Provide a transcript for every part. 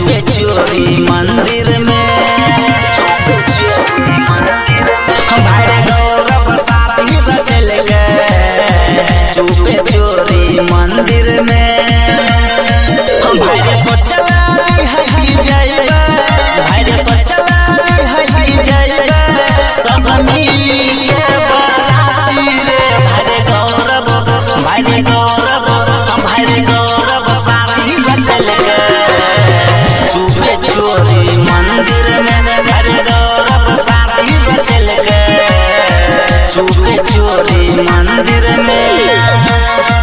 चुपे चोरी मंदिर में, चुपे चोरी मंदिर में भाई गौरव साथी चल गए चुपे चोरी मंदिर में। भाई सोचला है कि जाइबा, भाई सोचला है कि जाइबा सब मिली के बाराती रे। भाई गौरव भाई गौरव भाई गौरव साथी चल गए चुपे चोरी मंदिर में। भाई गौरव साथी चल गए चुपे चोरी मंदिर में।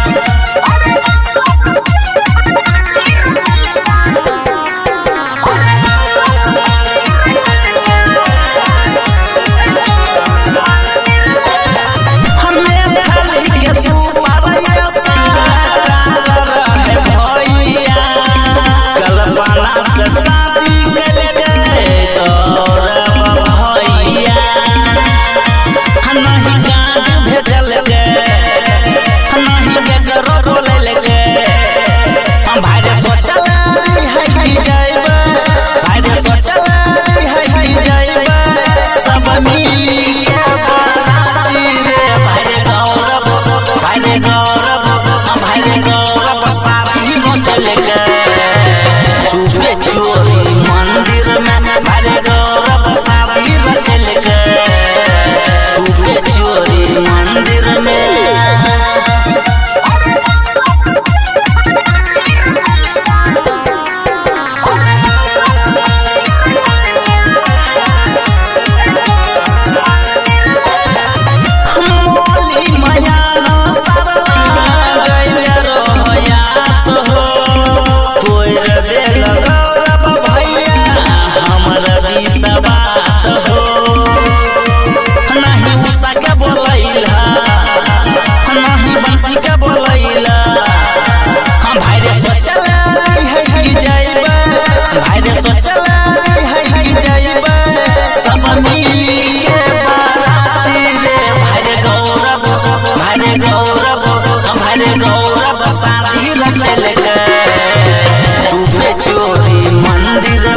चुपे चोरी मंदिर में भाई गौरव साथी चल गए चुपे चोरी मंदिर में। नहीं उषा के बोलैला नहीं बंसी के बोलैला भाई रे सोचला है कि जाइबा, भाई रे सोचला है कि जाइबा सब मिली के बाराती रे। भाई गौरव भाई गौरव भाई गौरव साथी चल गए चुपे चोरी मंदिर